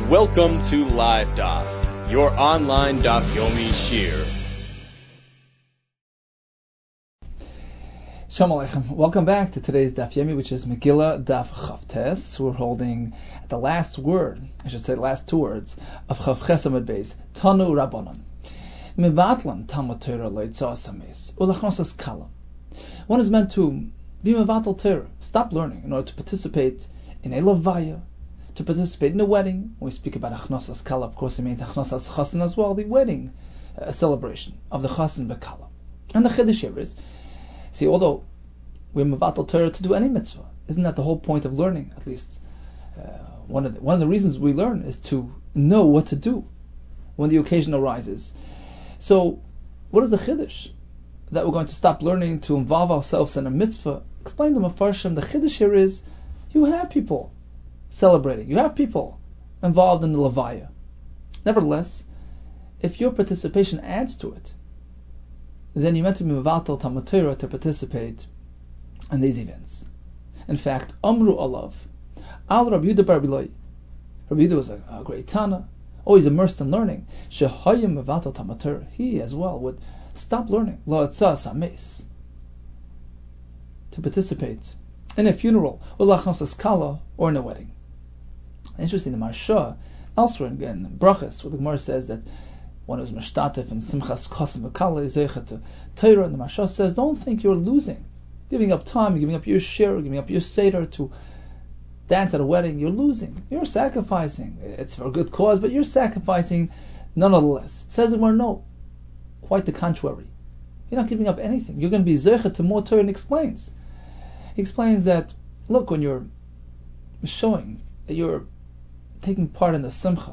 Welcome to Live Daf, your online Daf Yomi Shir. Shalom Aleichem. Welcome back to today's Daf Yomi, which is Megillah Daf Chavtes. We're holding the last word, I should say the last two words, of Chav Ches Amud Beis, Tanu Rabbanan. Mevatlan Talmud Torah loitzas hames, ulachnosas kala. One is meant to be mevatel Torah, stop learning in order to participate in a levaya, to participate in a wedding. When we speak about achnosas kala, of course it means achnosas chasen as well, the wedding celebration of the chasen bekala. And the chiddush here is, see, although we're mevatel Torah to do any mitzvah, isn't that the whole point of learning? At least one of the reasons we learn is to know what to do when the occasion arises. So, what is the chiddush? That we're going to stop learning to involve ourselves in a mitzvah? Explain to Mefarshim, the chiddush here is, you have people celebrating, you have people involved in the levaya. Nevertheless, if your participation adds to it, then you're meant to be mevatel Talmud Torah to participate in these events. In fact, Amru Alav, Al Rabbi Yehuda bar Bilai. Rabbi Yehuda was a great Tana, always immersed in learning. Shehayim mevatel Talmud Torah. He as well would stop learning, lo'atzas hames, to participate in a funeral, or lachnosas kala, or in a wedding. Interesting, the Marsha, elsewhere in Brachas, where the Gemara says that one who's mishtatef and simchas chasim v'kala is zeichet to Torah, and the Marsha says, don't think you're losing, giving up time, giving up your shir, giving up your seder to dance at a wedding. You're losing, you're sacrificing. It's for a good cause, but you're sacrificing nonetheless. Says the Gemara, no, quite the contrary. You're not giving up anything. You're going to be zeichet to more Torah. And he explains that, look, when you're showing that you're taking part in the simcha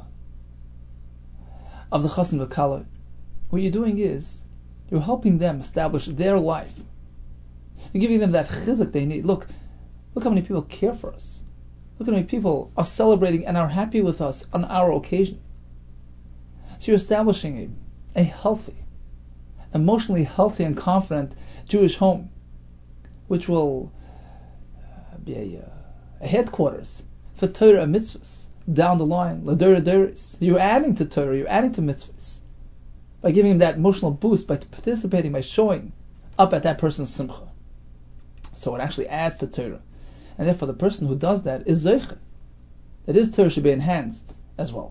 of the chasen v'kala, what you're doing is you're helping them establish their life. You're giving them that chizuk they need. Look how many people care for us. Look how many people are celebrating and are happy with us on our occasion. So you're establishing a healthy, emotionally healthy and confident Jewish home, which will be a headquarters for Torah and mitzvahs down the line. L'dora doris. You're adding to Torah, you're adding to mitzvahs by giving him that emotional boost, by participating, by showing up at that person's simcha. So it actually adds to Torah, and therefore the person who does that is zeicha. That his Torah should be enhanced as well.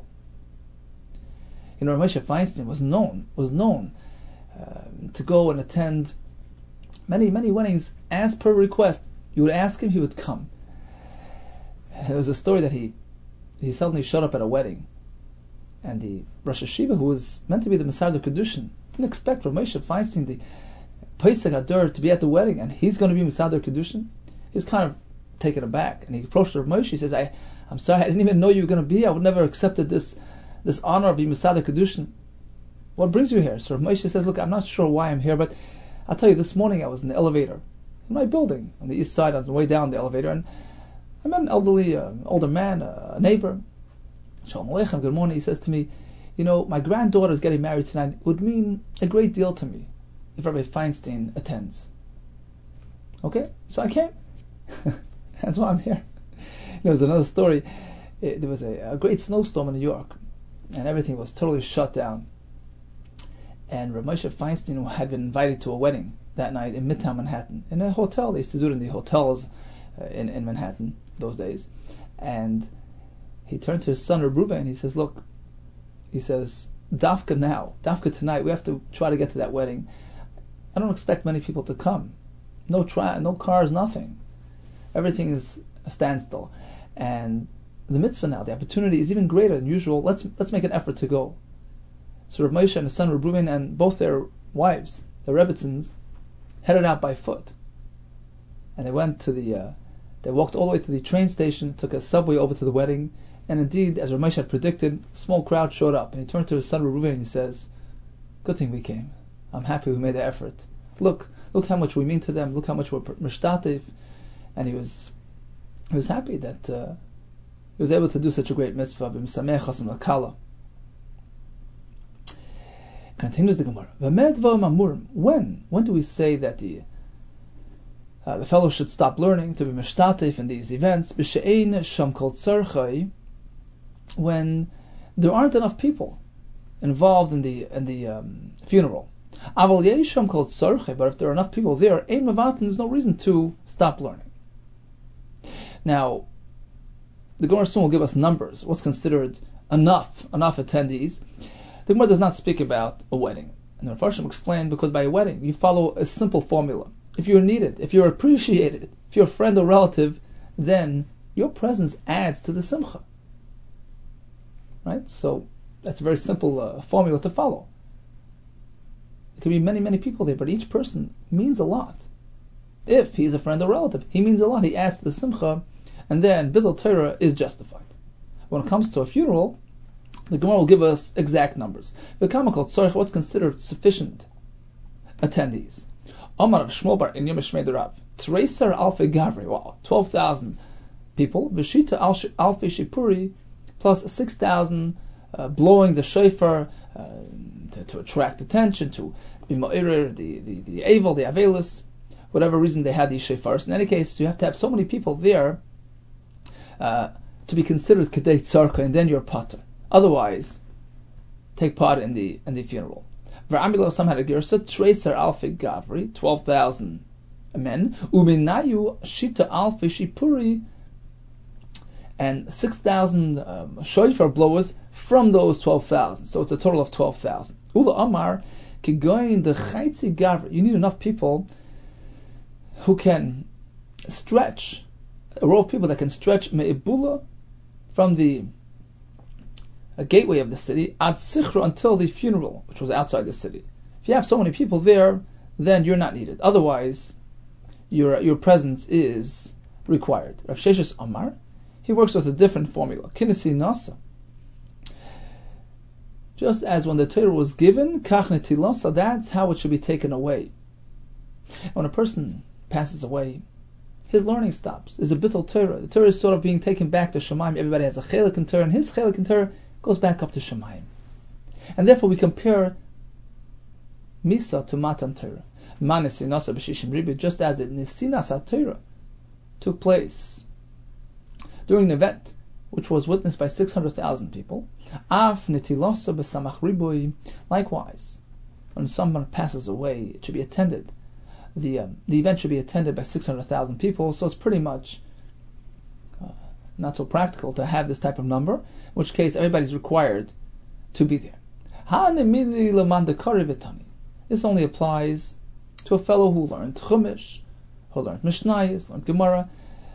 You know, Moshe Feinstein was known to go and attend many weddings as per request. You would ask him, he would come. There was a story that he suddenly showed up at a wedding, and the Rosh Hashiva, who was meant to be the Messiah of Kedushin, didn't expect Rav Moshe Feinstein, the Pesach Adar, to be at the wedding, and he's going to be Messiah of Kedushin. He was kind of taken aback, and he approached Rav Moshe. He says, I'm sorry, I didn't even know you were going to be. I would never have accepted this honor of being Messiah of Kedushin. What brings you here? So Rav Moshe says, look, I'm not sure why I'm here, but I'll tell you, this morning I was in the elevator in my building on the east side. I was on the way down the elevator, and I met an older man, a neighbor. Shalom Aleichem, good morning. He says to me, you know, my granddaughter is getting married tonight. It would mean a great deal to me if Rabbi Feinstein attends. Okay, so I came. That's why I'm here. There was another story. There was a great snowstorm in New York, and everything was totally shut down. And Rav Moshe Feinstein had been invited to a wedding that night in Midtown Manhattan, in a hotel. They used to do it in the hotels in Manhattan those days. And he turned to his son Reuben and he says, look, he says, Dafka tonight, we have to try to get to that wedding. I don't expect many people to come. No cars, nothing. Everything is a standstill. And the mitzvah now, the opportunity is even greater than usual. Let's make an effort to go. So Rav Moshe and his son Reuben and both their wives, the Rebbitzins, headed out by foot. And they walked all the way to the train station, took a subway over to the wedding, and indeed, as Rav Moshe had predicted, a small crowd showed up, and he turned to his son Reuben and he says, good thing we came. I'm happy we made the effort. Look how much we mean to them, look how much we're mishtatev. And he was happy that he was able to do such a great mitzvah, b'misamech chasim v'kala. Continues the Gemara. When do we say that the fellow should stop learning to be mishtatev in these events? B'she'ein sham kol tzarchai when there aren't enough people involved in the funeral. But if there are enough people there, there's no reason to stop learning. Now, the Gemara soon will give us numbers. What's considered enough attendees? The Gemara does not speak about a wedding. And the Mepharshim explain, because by a wedding you follow a simple formula. If you're needed, if you're appreciated, if you're a friend or relative, then your presence adds to the simcha. Right? So that's a very simple formula to follow. It could be many, many people there, but each person means a lot. If he's a friend or relative, he means a lot. He adds to the simcha, and then Bidul Torah is justified. When it comes to a funeral, the Gemara will give us exact numbers. What's considered sufficient attendees? Omar of Shmuel bar in Yom Shmei Rav. Treser alfe gavri. Wow, 12,000 people. V'shita alfe shipuri, plus 6,000 blowing the shofar to attract attention, to be ma'ir, the avel, the avelus, whatever reason they had these shofars. In any case, you have to have so many people there to be considered kedei tzarka, and then you're pater. Otherwise, take part in the funeral. V'amilo some had a girsa treser alfi gavri, 12,000 men. Uminayu shita alfi shipuri, and 6,000 shofar blowers from those 12,000. So it's a total of 12,000. Ula Amar kigoyin the chaitzi gavri. You need enough people who can stretch, a row of people that can stretch me'ibula from the gateway of the city ad sichra until the funeral, which was outside the city. If you have so many people there, then you're not needed. Otherwise, your presence is required. Rav Sheshes Amar, he works with a different formula. Kinesi nasa. Just as when the Torah was given, kach netilasa, that's how it should be taken away. When a person passes away, his learning stops. There's a bittul Torah. The Torah is sort of being taken back to Shemaim. Everybody has a chelik in Torah, and his chelik in Torah goes back up to Shemaim. And therefore we compare Misa to Matan Torah. Manesinasa b'shishim ribi, just as the Nesinas Torah took place during an event which was witnessed by 600,000 people. Af netilosa b'samach ribui. Likewise, when someone passes away, it should be attended. The event should be attended by 600,000 people. So it's pretty much not so practical to have this type of number. In which case, everybody's required to be there. This only applies to a fellow who learned Chumash, who learned Mishnayos, learned Gemara.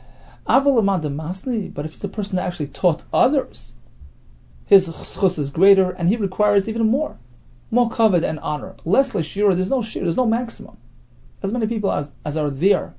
But if he's a person that actually taught others, his chus is greater, and he requires even more kavod and honor. Less shira, there's no shira, there's no maximum. As many people as are there,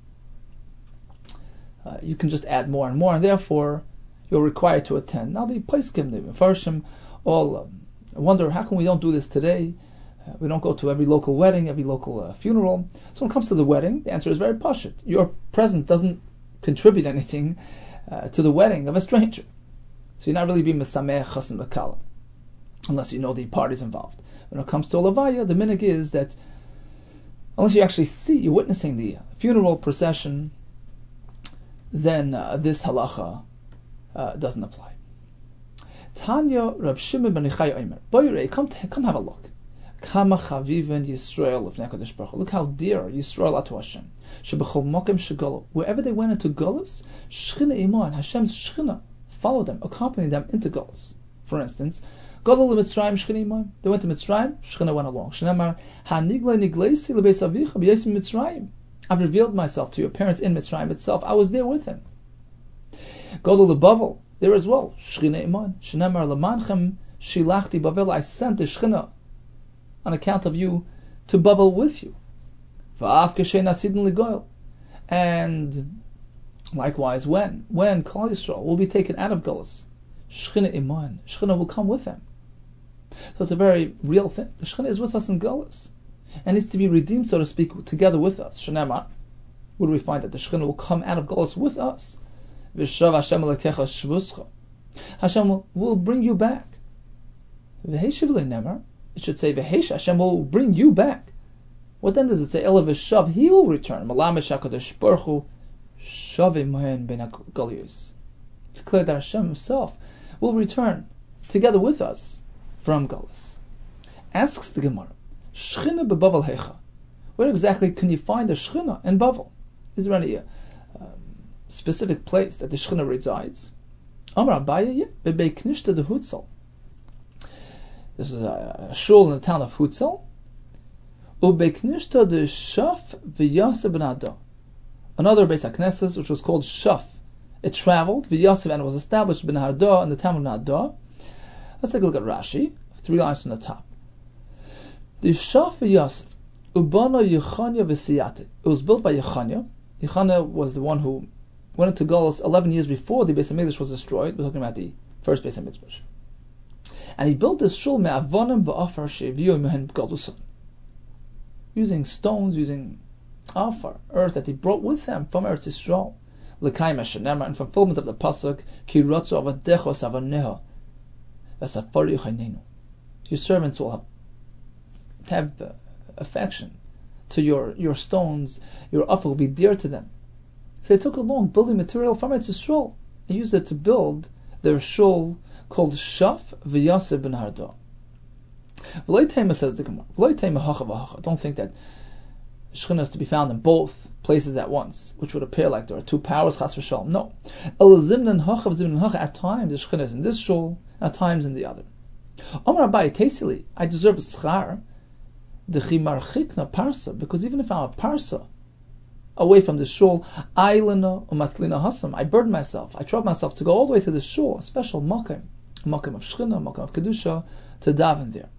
you can just add more and more, and therefore you're required to attend. Now the Paiskim, the Mepharshim, all wonder, how come we don't do this today? We don't go to every local wedding, every local funeral. So when it comes to the wedding, the answer is very pashut. Your presence doesn't contribute anything to the wedding of a stranger. So you're not really being mesameh chasen v'kala, unless you know the parties involved. When it comes to a levaya, the minhag is that unless you actually see, you're witnessing the funeral procession, then this halacha doesn't apply. Tanya Rab Shimon ben Yochai Omer, Boyrei, come have a look. Kama chaviven Yisrael lifnei HaKadosh Baruch Hu. Look how dear Yisrael are to Hashem. Shebechol mokem shegalo. Wherever they went into Golus, Shechina iman, Hashem's Shechina followed them, accompanied them into Golus. For instance, Golul Mitzrayim Shechina iman. They went to Mitzrayim, Shechina went along. Shnamar haniglei nigleisi lebeis avicha b'yesim Mitzrayim. I've revealed myself to your parents in Mitzrayim itself. I was there with him. Golul leBavel, there as well. Shechina iman. Shnamar lemanchem shilachti Bavel. I sent the Shechina on account of you to Bavel with you. And likewise, when Klal Yisrael will be taken out of Golus, Shechina iman, Shechina will come with them. So it's a very real thing. The Shechina is with us in Golus and needs to be redeemed, so to speak, together with us. Shenema, where do we find that the Shechina will come out of Golus with us? V'shav Hashem elekecha shvuscha. Hashem will bring you back. V'heshiv le'nemar. It should say V'hesha, Hashem will bring you back. What then does it say? Ela v'shav, he will return. Malamesh HaKadosh Baruch Hu shavim mohen ben galuyos. It's clear that Hashem himself will return together with us from Galus. Asks the Gemara, Shchina beBavel Hecha. Where exactly can you find a Shchina in Bavel? Is there any specific place that the Shechina resides? Amar Abaye, Bebei Knishta de Hutzal. This is a shul in the town of Hutzal. Ubei Knishta de Shaf v'Yaseh ben Ada. Another Beis HaKnesses, which was called Shaf. It traveled, v'Yaseh, and was established ben Harda in the town of Nada. Let's take a look at Rashi, 3 lines from the top. The Shaf v'Yaseh, Ubana Yechanya v'Siyate. It was built by Yechanya. Yechanya was the one who went into Galus 11 years before the Beis HaMikdash was destroyed. We're talking about the first Beis HaMikdash. And he built this shul me'avonim ba'afar she'viyu mehen galuson, using stones, using afar, earth that he brought with them from Eretz Yisrael. L'kayim ha'shenema, in fulfillment of the pasuk, ki rotzu avadechos avaneho v'safari uchaynenu. Your servants will have affection to your stones, your afar will be dear to them. So they took along building material from Eretz Yisrael and used it to build their shul called Shaf v'Yaseh ben Harda. V'loi teima, says the Gemara, v'loi teima hacha v'hacha. Don't think that Shechina is to be found in both places at once, which would appear like there are two powers, chas v'shalom. No. El zimnan hacha v'zimnan hacha. At times the Shechina is in this shul, at times in the other. Amar Abaye, Teisili, I deserve a schar, d'chi marchikna parsa, because even if I'm a parsa, away from the shul, aylina umatlina hasam, I burden myself, I trouble myself to go all the way to the shul, a special makom of Shechina, makom of Kedusha, to daven there.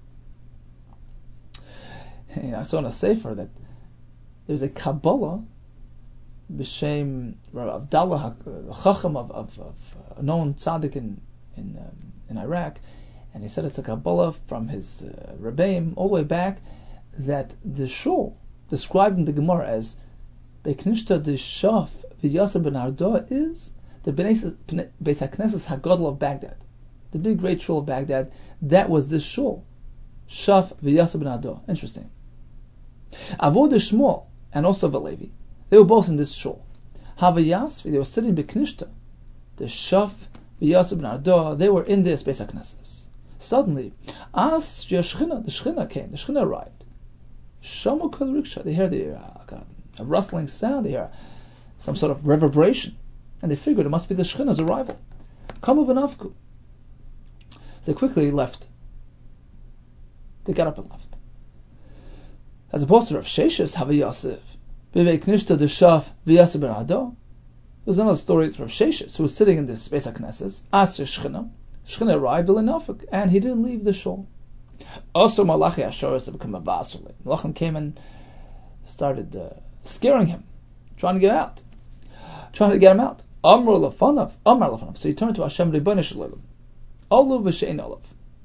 And I saw in a sefer that there's a Kabbalah b'shem Rav Abdallah, the Chacham of a known tzaddik in Iraq, and he said it's a Kabbalah from his Rebbeim all the way back, that the shul described in the Gemara as Beknishta de Shaf v'Yaseh ben Harda is the Beis HaKnesses HaGadol of Baghdad, the big great shul of Baghdad. That was this shul, Shaf v'Yaseh ben Harda. Interesting. Avod Shmuel and also Valevi, they were both in this shul. Havayasvi, they were sitting Beknishta, the Shaf v'Yaseh ben Harda, they were in this Beis HaKnesses. Suddenly, the Shechina came, the Shechina arrived. Shamu kol riksha, they hear a rustling sound, they hear some sort of reverberation, and they figured it must be the Shechina's arrival. Kamu v'nafku. They quickly left. They got up and left. As opposed to Rav Sheshes, Havayasif, Bivei Knishta de Shaf v'Yaseh ben Harda. There's another story of Rav Sheshes, who was sitting in this Beis HaKnesses, asked Shechina. Shechina arrived in Nafik, and he didn't leave the shul. Also, Malachi Ashoris have become a Basule. Malachim came and started scaring him, trying to get him out. Amar Lafanav. So he turned to Hashem Ribono Shel Olam. Olav v'she'ein olav.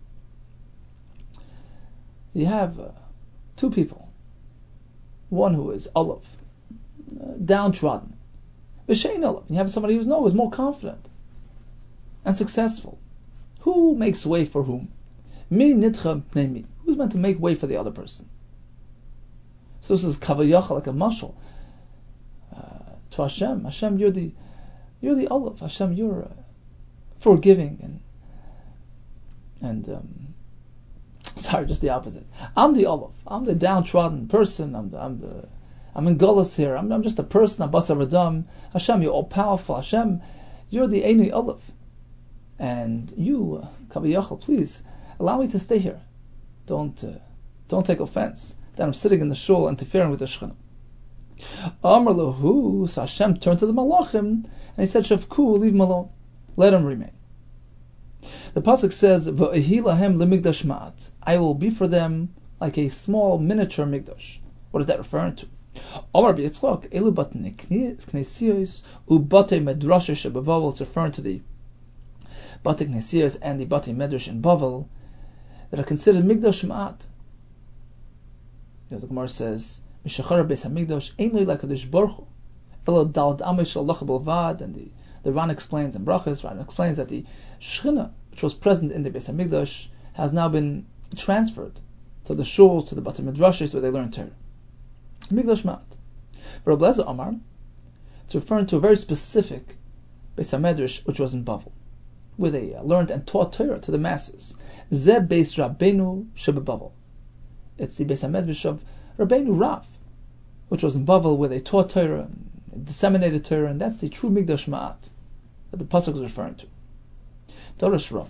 You have two people. One who is olav, downtrodden. V'she'ein olav. You have somebody who's more confident and successful. Who makes way for whom? Mi nidcha pnei mi. Who's meant to make way for the other person? So this is kavayach, like a mashal to Hashem. Hashem, you're the olav. Hashem, you're forgiving and sorry, just the opposite. I'm the olav. I'm the downtrodden person. I'm in Golas here. I'm just a person. I'm basar v'dam. Hashem, you're all powerful. Hashem, you're the Eini olav. And you, Kaviyachal, please allow me to stay here. Don't take offense that I'm sitting in the shul interfering with the Shechina. Amar lahu, so Hashem turned to the Malachim and he said, Shavku, leave him alone. Let him remain. The pasuk says, V'ehi lahem lemigdash ma'at. I will be for them like a small miniature migdash. What is that referring to? Amar b'yitzchak, elu batnei knesiyos ubatei medrash shebevavel. It's referring to the Batei Knesiyos and the Batei Medrash in Bavel that are considered Migdash Ma'at. The Gemara says, Mishachar Beis HaMikdash Ein Lo L'Kadosh Baruch Hu Elo Dalad Amei Shel Allah B'Levad. And the Ran explains in Brachos, Ran explains that the Shechina, which was present in the Beis HaMikdash, has now been transferred to the shuls, to the Batei Medrashes where they learn Torah. Migdash Ma'at. For Rabbi Eliezer Amar, it's referring to a very specific Beis HaMedrash which was in Bavel. where they learned and taught Torah to the masses. Zeh Beis Rabbeinu shebeBavel. It's the Beis HaMedrash of Rabbeinu Rav, which was in Bavel, where they taught Torah, and disseminated Torah, and that's the true Migdash Ma'at that the pasuk is referring to. Dorosh Rav.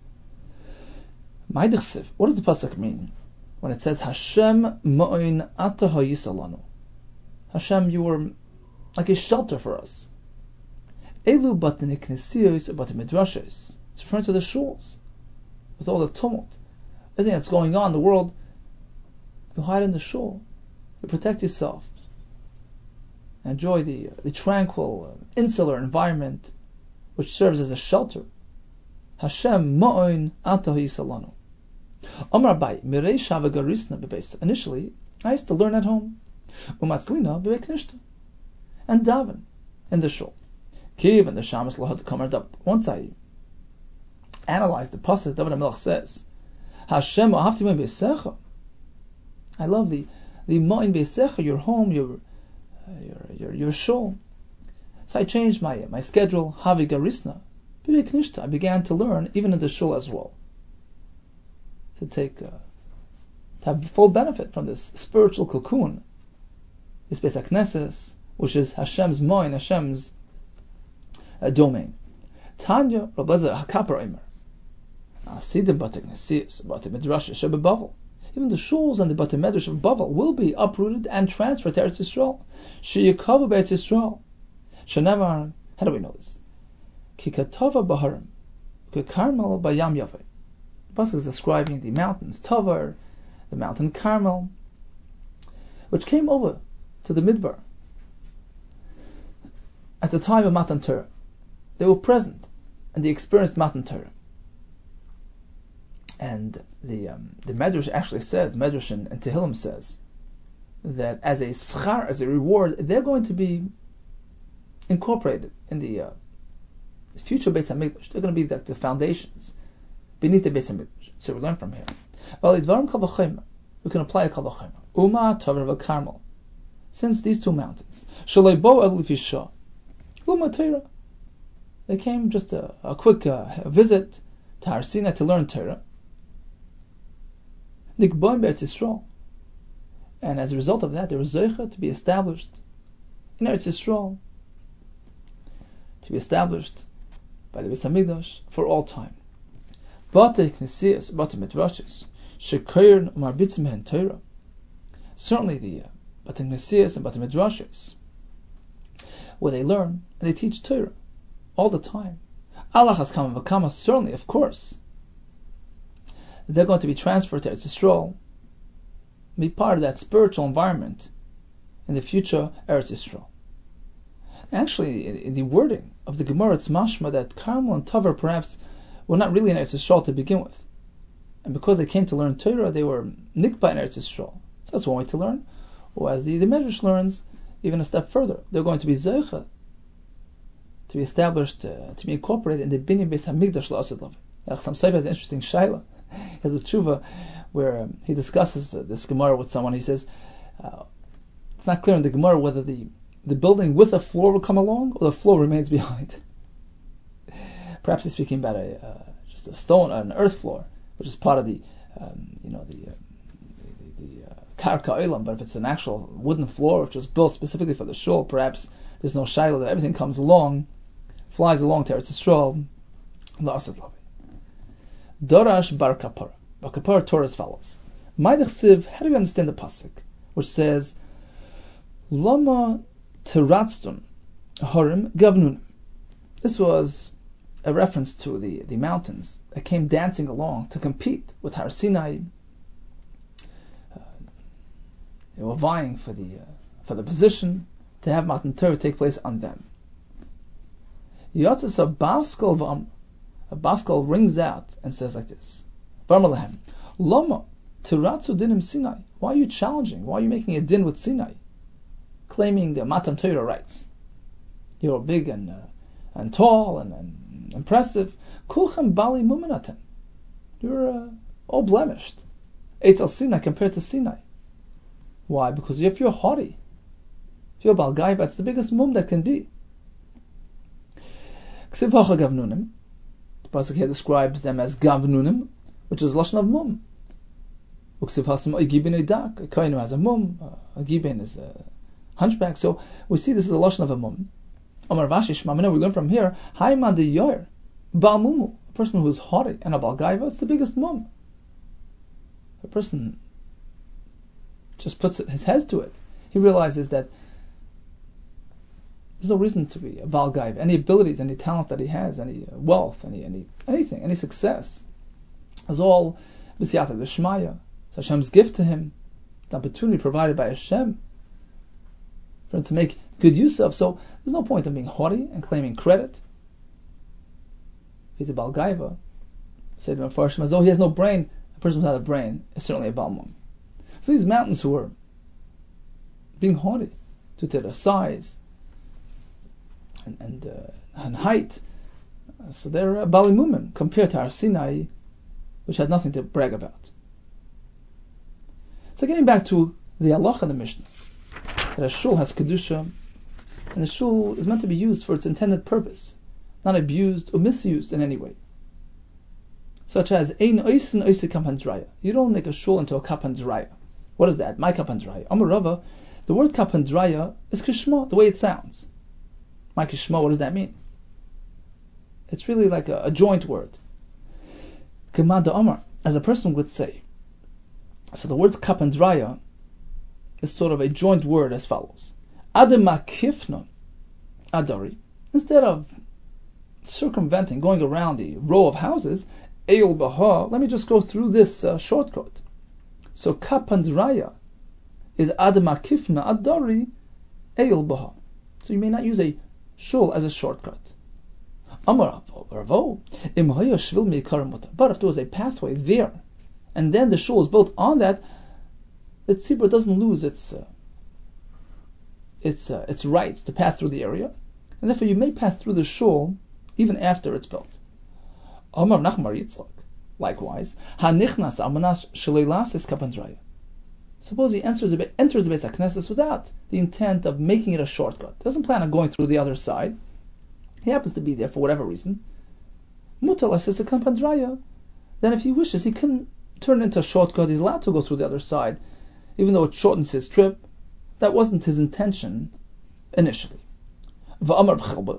What does the pasuk mean when it says Hashem ma'oin ata hayisalanu? Hashem, you were like a shelter for us. Elu batin knesiyos batin midrashos. It's referring to the shuls with all the tumult, everything that's going on in the world. You hide in the shul, you protect yourself, enjoy the tranquil, insular environment which serves as a shelter. Hashem ma'oin ata hayisalanu. Amar Abai, Mirei Shava Garisna Bebeisa. Initially, I used to learn at home. Umatzlina Bebeknishta. And daven in the shul. Kiv and the Shamas Lahad Kamar David. Once I analyzed the pasuk, David HaMelech says, Hashem Ahavti Ma'in Beisecha. I love the Ma'in Beisecha, your home, your shul. So I changed my schedule, Havi Garisna Bebeknishta. I began to learn even in the shul as well. To have full benefit from this spiritual cocoon, this Beis HaKnesses, which is Hashem's moin, Hashem's domain. Tanya Rabbi Elazar HaKapar Omer, Asidim Batei Knesiyos, Batei Midrash shebeBavel. Even the shuls and the Batei Medrash of Bavel will be uprooted and transferred to Eretz Yisrael. Sheyikavu be'Eretz Yisrael. Shenevar. How do we know this? Ki katava b'harim, ki Karmel b'Yam Yaveh. The pasuk is describing the mountains Tavar, the mountain Carmel, which came over to the Midbar at the time of Matan Torah. They were present and they experienced Matan Torah. And the Medrash actually says, the Medrash in Tehillim says, that as a schar, as a reward, they're going to be incorporated in the future Beis HaMikdash. They're going to be like the foundations beneath the Beis HaMikdash. So we learn from here. We can apply a Kal V'chomer. Uma Tavar v'Karmel. Since these two mountains, Shalei Bo El Lifisha, Luma Torah, they came just a quick visit to Har Sinai to learn Torah. Nikboim Be'Eretz Yisrael, and as a result of that, there was Zeicha to be established in Eretz Yisrael, to be established by the Beis HaMikdash for all time. Batei Knesiyos, Batei Midrashos, Shekoyin Umarbitzim Mehen Torah. Certainly the Batei Knesiyos and Batei Midrashos, where they learn and they teach Torah all the time. Allah has come v'kama, certainly, of course, they're going to be transferred to Eretz Yisrael, be part of that spiritual environment in the future Eretz Yisrael. Actually, in the wording of the Gemara, it's mashma that Carmel and Tavar perhaps were not really in Eretz Yisrael to begin with. And because they came to learn Torah, they were nikba in Eretz Yisrael. So that's one way to learn. Or as the Medrash learns, even a step further, they're going to be zeicha, to be established, to be incorporated in the Binyan Beis HaMikdash La'asad Lav. Some Sefer has an interesting shaila. He has a tshuva where he discusses this Gemara with someone. He says, it's not clear in the Gemara whether the building with a floor will come along or the floor remains behind. Perhaps he's speaking about just a stone, an earth floor, which is part of the karka olam. But if it's an actual wooden floor which was built specifically for the shul, perhaps there's no shaila that everything comes along, flies along to Eretz Yisrael. La'asad Lavi. Dorash bar kapara. Bar kapara Torah as follows. Ma'idach siv. How do we understand the pasuk which says, Lama teratztum harim gavnun? This was a reference to the mountains that came dancing along to compete with Har Sinai. They were vying for the position to have Matan Torah take place on them. Yotzes a baskol v'am. A baskol rings out and says like this: Barmalahem, Lama tiratzu dinim Sinai. Why are you challenging? Why are you making a din with Sinai, claiming the Matan Torah rights? You're big and tall and impressive. Kulchem bali muminatem. You're all blemished. Eitzel Sinai compared to Sinai. Why? Because if you're haughty, if you're balgai, that's the biggest mum that can be. The Pasuk here describes them as gavnunim, which is lashon of mum. Uksiv hasam oigibin edak. A kohen who has a mum, a gibin is a hunchback. So we see this is a lashon of a mum. Amar Vashi Shmamina, we learn from here, Haiman de Yor, Baal Mumu, a person who is haughty, and a Baal Gaiva, it's the biggest mum. A person just puts his head to it. He realizes that there's no reason to be a Baal Gaiva. Any abilities, any talents that he has, any wealth, anything, any success, is all B'siyata D'Shmaya. It's Hashem's gift to him, the opportunity provided by Hashem for him to make good use of. So there's no point in being haughty and claiming credit. If he's a Baal Gaiva, say the Mefarshim, as though he has no brain, a person without a brain is certainly a Baal Mum. So these mountains who are being haughty due to their size and height, so they're Baal Mumim compared to our Sinai, which had nothing to brag about. So getting back to the halacha in the Mishnah, that a shul has kedusha, and the shul is meant to be used for its intended purpose, not abused or misused in any way. Such as ein oisin oisi kapandraya. You don't make a shul into a kapandraya. What is that? My kapandraya. Amar Rava, the word kapandraya is kishma, the way it sounds. My kishma, what does that mean? It's really like a joint word. Kemada Amar, as a person would say. So the word kapandraya is sort of a joint word as follows. Ademakifna adari. Instead of circumventing, going around the row of houses, Eil Baha, let me just go through this shortcut. So kapandraya is Ademakifna adari Eil Baha. So you may not use a shul as a shortcut. Amar Ravo, Imhaya Shvil Mikaramuta. But if there was a pathway there, and then the shul is built on that, the tzibur doesn't lose its rights to pass through the area, and therefore you may pass through the shul even after it's built. Amar Nachmar Yitzchak. Likewise, Hanichnas Amanas Shleilas is kapandraya. Suppose he enters the Beis HaKnesses without the intent of making it a shortcut. Doesn't plan on going through the other side. He happens to be there for whatever reason. Mutalas is a kapandraya. Then if he wishes, he can turn it into a shortcut. He's allowed to go through the other side, even though it shortens his trip. That wasn't his intention initially. If one enters the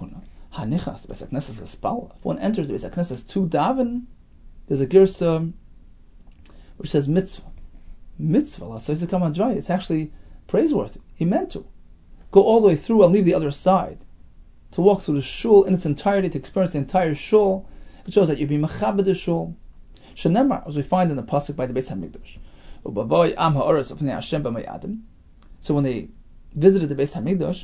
Beis HaKnesses to daven, there's a girsa which says mitzvah. Mitzvah, so it's actually praiseworthy. He meant to go all the way through and leave the other side, to walk through the shul in its entirety, to experience the entire shul. It shows that you be mechabed the shul. Shenemar, as we find in the pasuk by the Beis Hamikdash. So when they visited the Beis Hamikdash,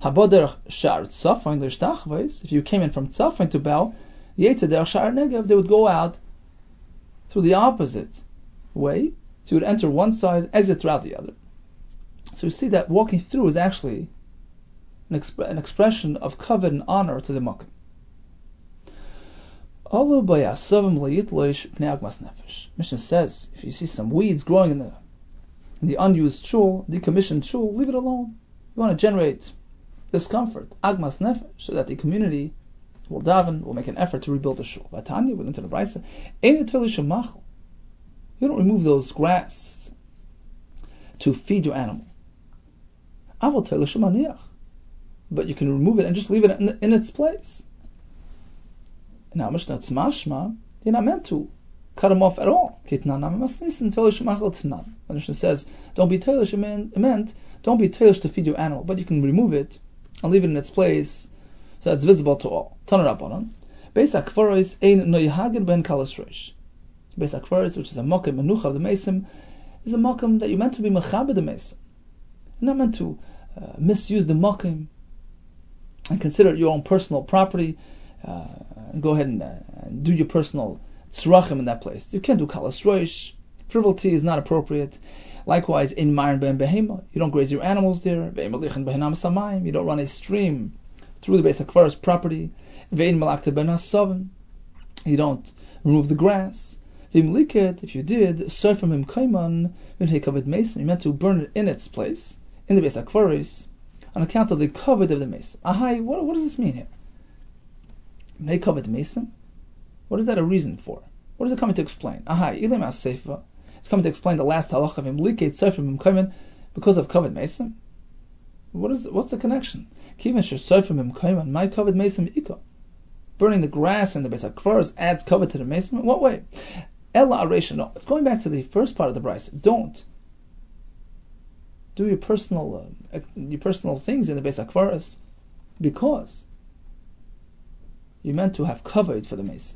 if you came in from Tzafon to bow, they would go out through the opposite way. So you would enter one side, exit throughout the other. So you see that walking through is actually an expression of kavod and honor to the Makom. Mishnah says, if you see some weeds growing in the unused shul, decommissioned shul, leave it alone. You want to generate discomfort, agmas nefesh, so that the community will daven, will make an effort to rebuild the shul. Vatanya, we learn to the Brisa, you don't remove those grass to feed your animal. But you can remove it and just leave it in its place. Now, Mishnah Tzmashma, you're not meant to cut them off at all. When Mishnah says, don't be teilish, it meant, don't be teilish to feed your animal, but you can remove it and leave it in its place so that it's visible to all. Tanar Rabbanan, Beis HaKvaros ein noyhagen ben kalas reish. Beis HaKvaros, which is a makom menucha of the Mesim, is a makom that you're meant to be mechabed the Mesim. You're not meant to misuse the makom and consider it your own personal property, and go ahead and do your personal tzrachim in that place. You can't do kalas reish. Frivolity is not appropriate. Likewise, in Marin ben behema, you don't graze your animals there. You don't run a stream through the Beis HaKvaros property. You don't remove the grass. If you did, you meant to burn it in its place, in the Beis HaKvaros, on account of the kavod of the mason. What does this mean here? May kavod mason? What is that a reason for? What is it coming to explain? It's coming to explain the last halacha of imliket sefer mimkaimen because of kavod mesim. What's the connection? Kiven shesefer mimkaimen my kavod mesim ika. Burning the grass in the Beis HaKvaros adds kavod to the mesim. In what way? Ella aresha. No, it's going back to the first part of the brayso. Don't do your personal things in the Beis HaKvaros because you meant to have kavod for the mesim.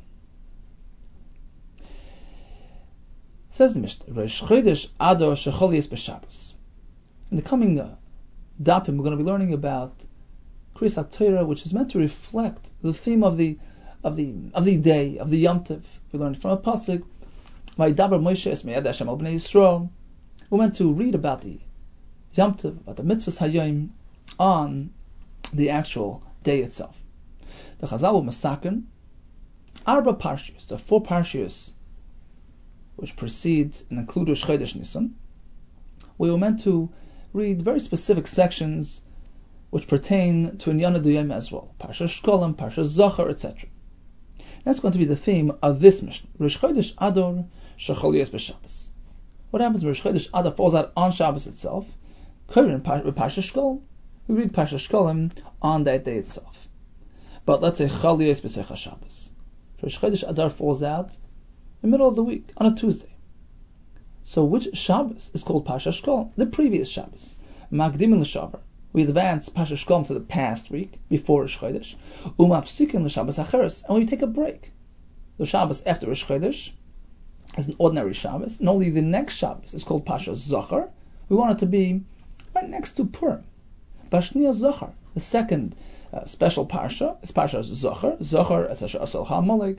Says the Mishnah, Rosh Chodesh Adar Shechol Yes B'Shabbos. In the coming dapim, we're going to be learning about Kriyas HaTorah, which is meant to reflect the theme of the day, of the Yom Tov. We learned from a pasuk, Vayidaber Moshe es meyad Hashem al bnei Yisrael. We're meant to read about the Yom Tov, about the mitzvahs hayom on the actual day itself. The Chazal will masaken Arba Parshios, the 4 Parshios which precedes and include Rosh Chodesh Nisan. We were meant to read very specific sections which pertain to Inyana Duyem as well. Parsha Shkolim, Parsha Zachar, etc. That's going to be the theme of this mission. Rosh Chodesh Adar Shechol Yes B'Shabbos. What happens when Rosh Chodesh Adar falls out on Shabbos itself? With Parsha Shkolim, we read Parsha Shkolim on that day itself. But let's say Chol Yes B'Secha Shabbos. Rosh Chodesh Adar falls out in the middle of the week, on a Tuesday. So which Shabbos is called Parsha Shkolim? The previous Shabbos. Magdim l'Shavar. We advance Parsha Shkolim to the past week, before Rosh Chodesh. Umafsikin l'Shabbos Acheres. And we take a break. The Shabbos after Rosh Chodesh is an ordinary Shabbos, and only the next Shabbos is called Parsha Zachar. We want it to be right next to Purim. Bashnia Zachar, the second special Parsha, is Parsha Zachar. Zachar as Asher HaMolek,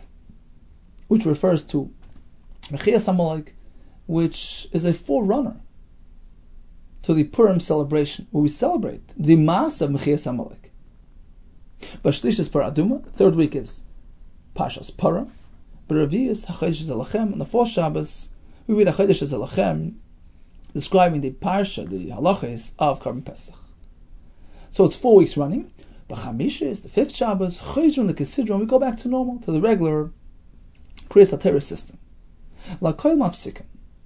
which refers to Mechias HaMolek, which is a forerunner to the Purim celebration, where we celebrate the Maas of Mechias HaMolek. Bashlish is Parah Aduma. The third week is Pashas Parah. B'Revi is HaChodesh Zelachem. On the fourth Shabbos, we read HaChodesh Zelachem, describing the Parsha, the halachas of Karban Pesach. So it's 4 weeks running. B'Chamisha is the fifth Shabbos. Chayzron the Kesidron. We go back to normal, to the regular Kriyas HaTorah system. L'kol mafsikim.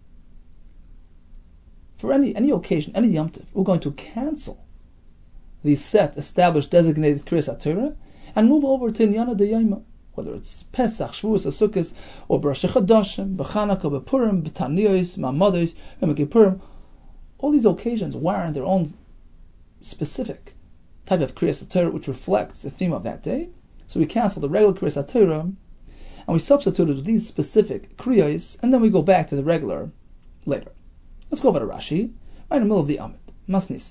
For any occasion, any Yom Tov, we're going to cancel the set, established, designated Kriyas HaTorah and move over to Inyana D'Yoma, whether it's Pesach, Shavuos, or Sukkot, or B'Rosh Chodashim, B'Chanukah, B'Purim, B'Taniyos, Ma'amodos, B'Yom Kippurim. All these occasions warrant their own specific type of Kriyas HaTorah which reflects the theme of that day. So we cancel the regular Kriyas HaTorah and we substitute it with these specific Kriyas, and then we go back to the regular later. Let's go over to Rashi, right in the middle of the Amid. Masnis.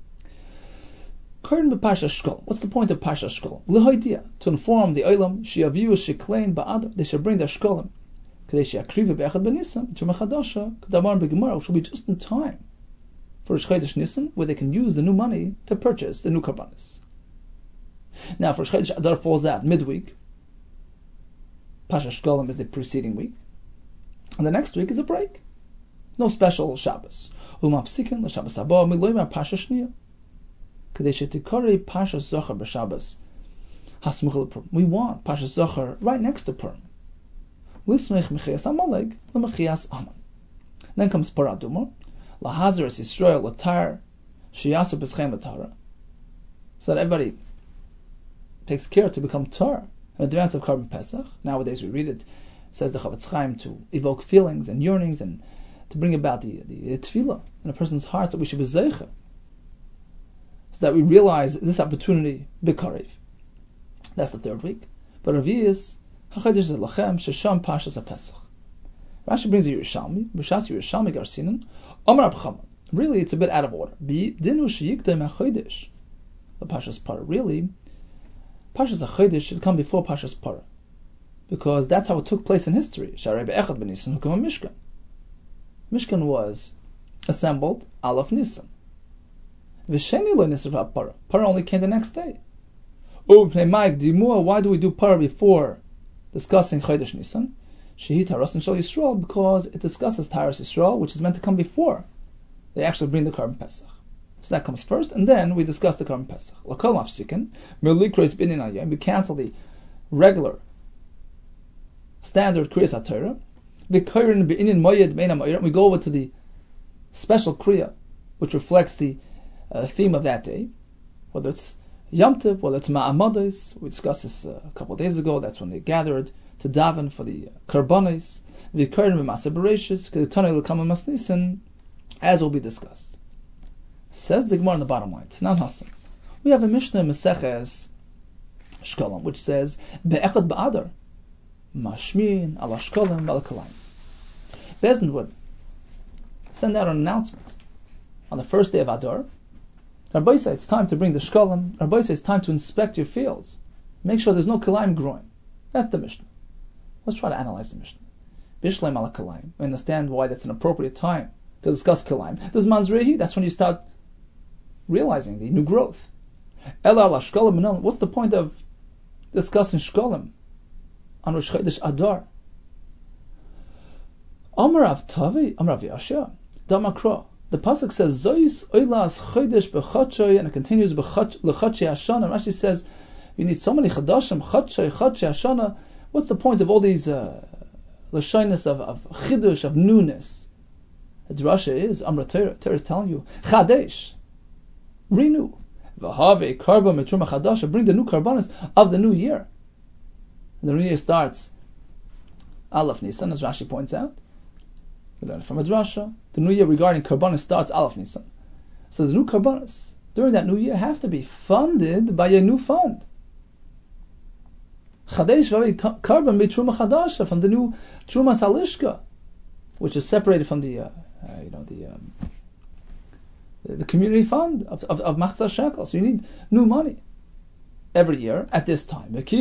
Current Parsha Shkolim. What's the point of Parsha Shkolim? L'hoidia, to inform the Olam, she'aviu sheklein ba'adar, they should bring their Shkolim. Kadei she'akrivu be'echad b'Nisan, to Mechadasha, kadamar b'Gemara, which will be just in time for Rosh Chodesh Nisan, where they can use the new money to purchase the new Karbanis. Now, for Rosh Chodesh Adar falls out midweek, Parsha Shkolim is the preceding week, and the next week is a break. No special Shabbos. Umapsikin l'Shabbos haba miloyma Parsha Shniya. Kadei shetikori Parsha Zachar b'Shabbos hasmuch l'Purim. We want Parsha Zachar right next to Purim. L'smech Mechias HaMolek l'Mechias Aman. Then comes Parah Aduma. Lahazar es Yisrael l'Tar sheyasu b'schem l'Tara. So that everybody takes care to become Tar in advance of Karban Pesach. Nowadays we read it, says the Chavetz Chaim, to evoke feelings and yearnings and to bring about the tefillah in a person's heart that we should be zeicha, so that we realize this opportunity b'karev. That's the third week. But Ravi is HaChodesh Zelachem Shesham Parshas HaPesach. Rashi brings a Yerushalmi, B'shas Yerushalmi Garsinan, Omar Abchama. Really, it's a bit out of order. Dinu sheyikdem HaChodesh. The Parshas Parah. Really, Parshas HaChodesh should come before Parshas Parah, because that's how it took place in history. Sharei be'echad b'Nisan hukam Mishkan. Mishkan was assembled Aleph Nisan. V'sheni lo nisrav Parah. Parah only came the next day. Why do we do Parah before discussing Chodesh Nisan? Shehi Taras Shel Yisrael, because it discusses Taras Yisrael, which is meant to come before they actually bring the Karban Pesach. So that comes first, and then we discuss the Karban Pesach. L'kol mafsikin, we cancel the regular standard Kriyas HaTorah. We go over to the special Kriya, which reflects the theme of that day, whether it's Yom Tov, whether it's Ma'amados. We discussed this a couple of days ago. That's when they gathered to daven for the Karbanos. V'Karen v'Masa Bereshis, K'Tanei L'Kama Mas Nisan, as will be discussed. Says the Gemara in the bottom line, Tanan Hasan. We have a Mishnah in Maseches Shkolim, which says, Be'echad Ba'adar, Mashmin, Ala Shkolim, Ala Kalayim. Bezdin would send out an announcement on the first day of Adar. Rabbi say it's time to bring the Shkolim. Rabbi say it's time to inspect your fields. Make sure there's no Kalayim growing. That's the Mishnah. Let's try to analyze the Mishnah. Bishleim ala Kalayim. We understand why that's an appropriate time to discuss Kalayim. There's Manzrehi, that's when you start realizing the new growth. Ela ala Shkolim. What's the point of discussing Shkolim on Rosh Chodesh Adar? Amar Rav Tavi, Amar Rav Yashia, Damakra. The pasuk says Zois Oilas Chodesh B'Chotshei, and it continues L'Chotshei Hashana. And Rashi says you need so many Chadashim, Chotshei Hashana. What's the point of all these L'Shoinus of Chidush, of newness? The drasha is Amar Torah is telling you Chadesh, renew. V'Have Karba Metruma Chadasha, bring the new Karbanos of the new year. And the new year starts Aleph Nisan, as Rashi points out. We learn from a drasha. The new year regarding Karbanos starts Aleph Nisan. So the new Karbanos during that new year have to be funded by a new fund. Chadesh Karban Truma Chadasha, from the new Truma Salishka, which is separated from the community fund of Machzah Shekel. So you need new money every year at this time. And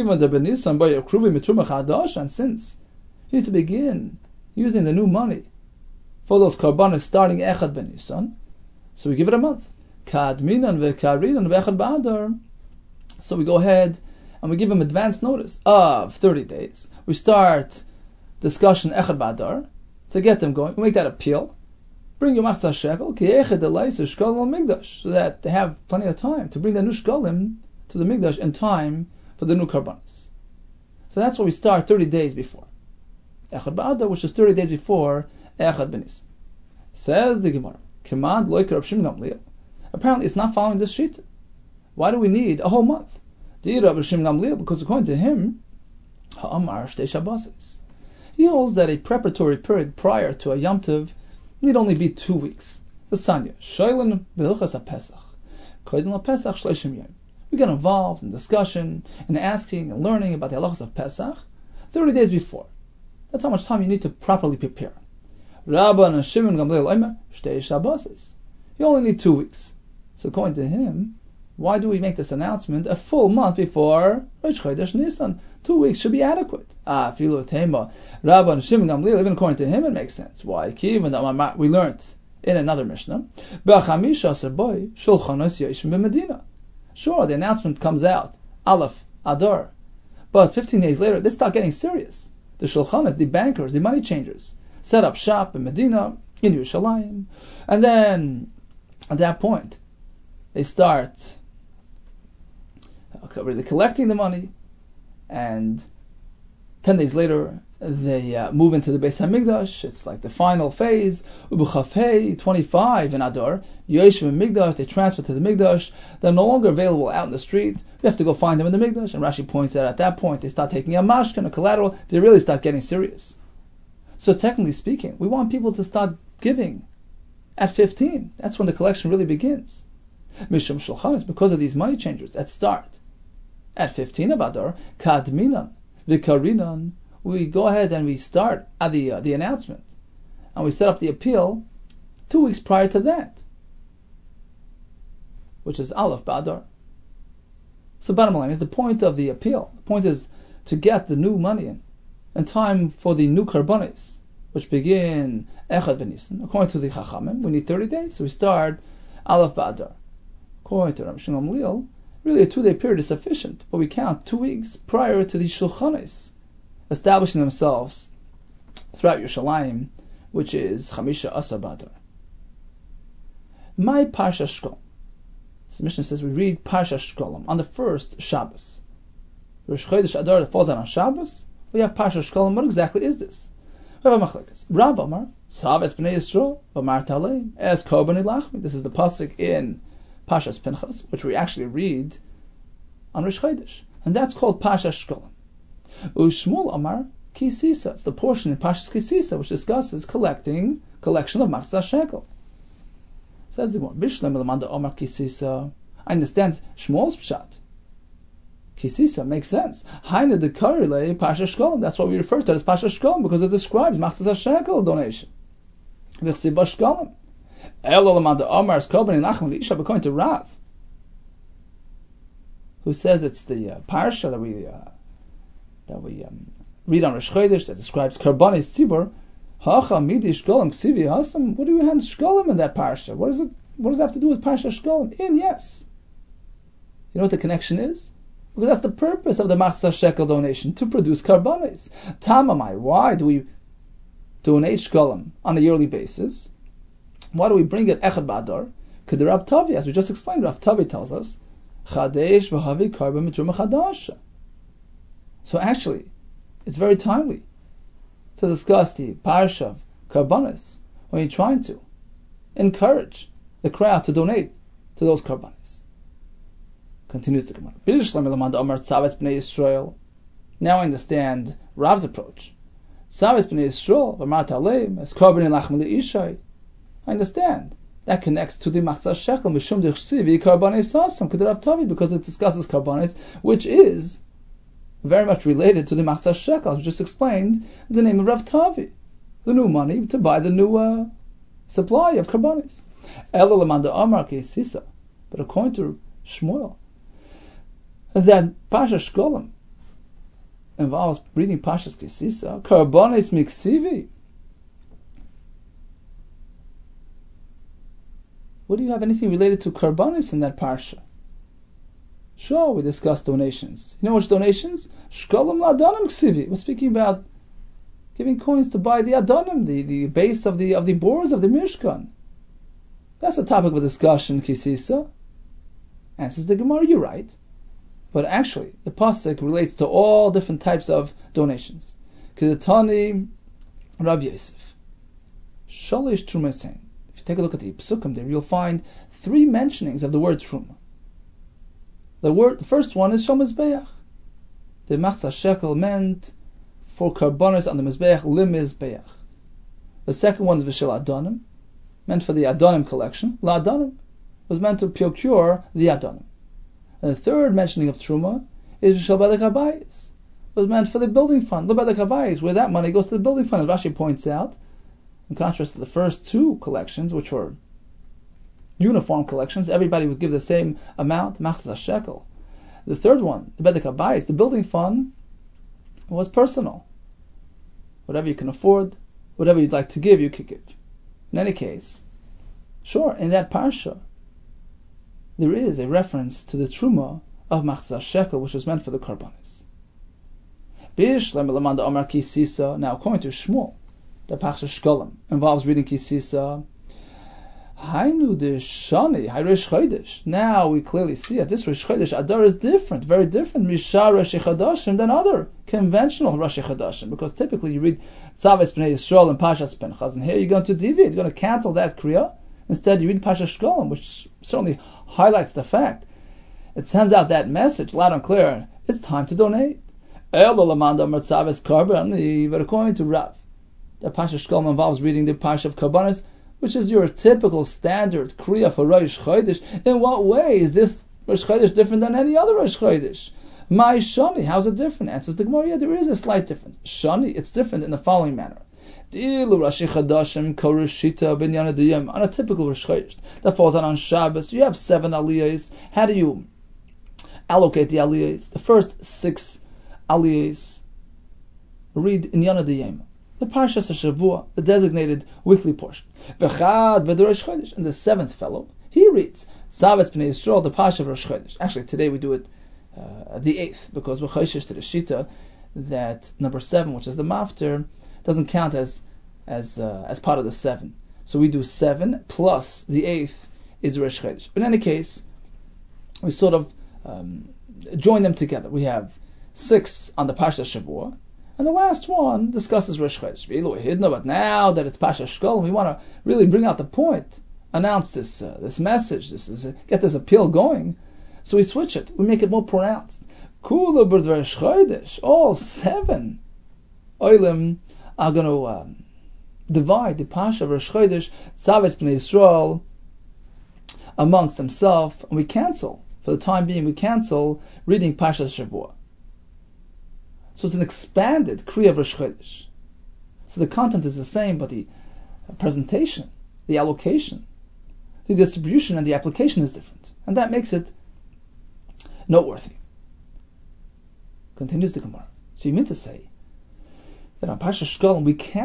since you need to begin using the new money for those Karbanos starting Echad Ben Nisan, so we give it a month. So we go ahead and we give them advance notice of 30 days. We start discussion Echad Ba'adar to get them going. We make that appeal. Bring your Machzah Shekel, so that they have plenty of time to bring the new Shkolim to the Mikdash in time for the new Karbanos. So that's what we start 30 days before Echad Ba'adar, which is 30 days before Echad Ben Nisan. Says the Gemara, apparently it's not following this sheet. Why do we need a whole month? Because according to him, he holds that a preparatory period prior to a Yom Tov need only be 2 weeks. The Sanya, we get involved in discussion and asking and learning about the halachas of Pesach 30 days before. That's how much time you need to properly prepare. Rabban and Shimon Gamliel Omer, Shtei Shabbosos. You only need 2 weeks. So according to him, why do we make this announcement a full month before Rosh Chodesh Nisan? 2 weeks should be adequate. Filu Tema, Rabban and Shimon Gamliel, even according to him, it makes sense. Why? We learned in another Mishnah, sure, the announcement comes out, Aleph, Adar, but 15 days later, they start getting serious. The Shulchanos, the bankers, the money changers, set up shop in Medina, in Yerushalayim, and then at that point, they start really collecting the money, and 10 days later, they move into the Beis HaMikdash. It's like the final phase. Ubuchafei 25 in Adar, Yeshiv and Mikdash, they transfer to the Mikdash. They're no longer available out in the street. We have to go find them in the Mikdash. And Rashi points out at that point, they start taking a mashkan, a collateral. They really start getting serious. So technically speaking, we want people to start giving at 15. That's when the collection really begins. Mishum Shulchanos, because of these money changers that start at 15 of Adar, Kadminan, Vikarinan, we go ahead and we start at the announcement, and we set up the appeal 2 weeks prior to that, which is Aleph Ba'adar. So bottom line is the point of the appeal. The point is to get the new money in time for the new Karbanos, which begin Echad Ben Nisan. According to the Chachamim, we need 30 days, so we start Aleph Ba'adar. According to Rav Shimon Gamliel, really a 2-day period is sufficient, but we count 2 weeks prior to the Shulchanos establishing themselves throughout Yerushalayim, which is Chamisha Asar Ba'adar. My Parsha Shkolim. So the Mishnah says we read Parsha Shkolim on the first Shabbos. Rosh Chodesh Adar that falls out on Shabbos, We have Parsha Shkolim. What exactly is this? We have a machlekes. Rav Amar, Saves Bnei Yisrael, V'amar Taleim, Es Korban Ilachmi. This is the pasuk in Pashas Pinchas, which we actually read on Rosh Chodesh, and that's called Parsha Shkolim. Ushmul Amar Kisisa. It's the portion in Pashas Kisisa which discusses collection of Machzah Shekel. Says the one, Bishlem Elamanda Amar Kisisa. I understand Shmuel's pshat. Kisisa makes sense. Haina de Karile Pasha Shkolim. That's what we refer to as Pasha Shkolim because it describes Machzah Shekel donation. V'chsiba Shkolim. Elo Lamanda Amar Korban Ilachmi L'isha, according to Rav, who says it's the parsha that we read on Rosh Chodesh that describes Karbanis Tzibur. Hacha midi Shkolim Ksivi Hasam. What do we have Shkolim in that parsha? What does that have to do with Parsha Shkolim? Yes. You know what the connection is? Because that's the purpose of the Machzah Shekel donation, to produce Karbanis. Tamamai, why do we donate Shkolim on a yearly basis? Why do we bring it Echad Ba'adar? Because Rav Tavi, as we just explained, Rav Tavi tells us, Chadesh v'havi karban mitruma chadasha. So actually, it's very timely to discuss the parsha of Karbanis when you're trying to encourage the crowd to donate to those Karbanis. Continues the Gemara. Now I understand Rav's approach. I understand. That connects to the Machzah Shekel because it discusses Karbanis, which is very much related to the Machzah Shekel. We just explained the name of Rav Tavi, the new money to buy the new supply of Karbanis. But according to Shmuel, that Pasha Shkolim involves reading Pashas Kisisa, Karbanis Miksivi. What do you have anything related to Karbanis in that Parsha? Sure, we discussed donations. You know which donations? Shkolim la'adanim Ksivi. We're speaking about giving coins to buy the Adanim, the base of the boards of the Mishkan. That's the topic of discussion, Kisisa. Answers the Gemara, you're right. But actually, the pasuk relates to all different types of donations. K'zetani Rav Yosef. Shalish Trumasein. If you take a look at the Pesukim there, you'll find 3 mentionings of the word Truma. The first one is Shal Mizbeach. The Machzah Shekel meant for Karbanos on the Mizbeach, Limizbeach. The second one is V'shel Adanim, meant for the Adanim collection. La'Adanim was meant to procure the Adanim. And the third mentioning of Truma is V'shel Bedek HaBayis. It was meant for the building fund, the Bedek HaBayis, where that money goes to the building fund, as Rashi points out, in contrast to the first 2 collections, which were uniform collections. Everybody would give the same amount, Machzah Shekel. The third one, the Bedek HaBayis, the building fund, was personal. Whatever you can afford, whatever you'd like to give, you could give. In any case, sure, in that parsha, there is a reference to the Truma of Machzah Shekel, which was meant for the Karbanis. Now, according to Shmuel, the Parsha Shkolim involves reading Kisisa. Hainu de Shani, Rosh Chodesh. Now we clearly see that this Rosh Chodesh Adar is different, very different, Mishar Rosh Chodashim than other conventional Rosh Chodashim, because typically you read Tzaves Bnei Yisrael and Pashas Pinchas, and here you're going to deviate, you're going to cancel that Kriya. Instead, you read Pasha Shkolim, which certainly highlights the fact. It sends out that message loud and clear. It's time to donate. But according to Rav, the Pasha Shkolim involves reading the Pasha of Karbanis, which is your typical standard Kriya for Rosh Chodesh. In what way is this Rosh Chodesh different than any other Rosh Chodesh? My Shani, how's it different? Answers the Gemara, there is a slight difference. Shani, it's different in the following manner. On a typical Rosh Chodesh that falls out on Shabbos, you have 7 aliyahs. How do you allocate the aliyahs? The first 6 aliyahs read in Yana Diyem, the Parshas HaShavua, the designated weekly portion. And the 7th fellow, he reads Tzaves Bnei Yisrael, the Parsha of Rosh Chodesh. Actually, today we do it the 8th, because we're chayshish to the Shita that number 7, which is the Mafter, doesn't count as part of the 7. So we do 7 plus the 8th is Rosh Chodesh. But in any case, we sort of join them together. We have 6 on the Parsha Shavua, And the last one discusses Rosh Chodesh. But now that it's Pasha Shkolim, we want to really bring out the point, announce this message, get this appeal going. So we switch it. We make it more pronounced. Kula b'd Rosh Chodesh. All 7 Olim are going to divide the Pasha of Rosh Chodesh, Tzaves B'nai Yisrael, amongst themselves, and we cancel. For the time being, we cancel reading Pasha Shavua. So it's an expanded Kriya of Rosh Chodesh. So the content is the same, but the presentation, the allocation, the distribution, and the application is different. And that makes it noteworthy. Continues the Gemara. So you mean to say that on Pasha Shkolim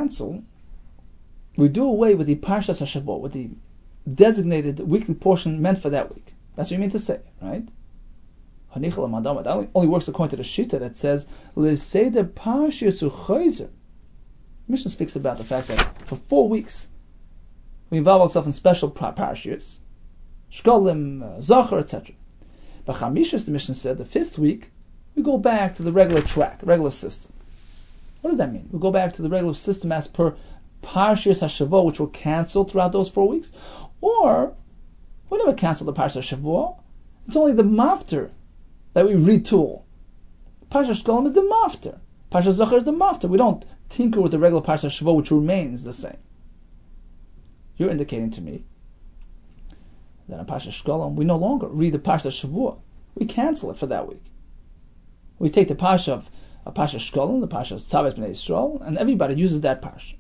we do away with the Parshas HaShavua, with the designated weekly portion meant for that week. That's what you mean to say, right? That only works according to the Shita that says, L'seder Parshas U'Chayzer. Mishnah speaks about the fact that for 4 weeks we involve ourselves in special parshas, Shkolim, Zachar, etc. But Chamishas, the Mishnah said, the 5th week, we go back to the regular track, regular system. What does that mean? We go back to the regular system as per Parshas HaShavua, which were cancelled throughout those 4 weeks. Or, we never cancel the Parshas HaShavua. It's only the Mafter that we retool. Parshas Shkolim is the Mafter. Parshas Zachar is the Mafter. We don't tinker with the regular Parshas HaShavua, which remains the same. You're indicating to me that in Parshas Shkolim, we no longer read the Parshas HaShavua. We cancel it for that week. We take the Parsha of Parshas Shkolim, the Parsha of Tzaves B'nai Yisrael, and everybody uses that Parsha.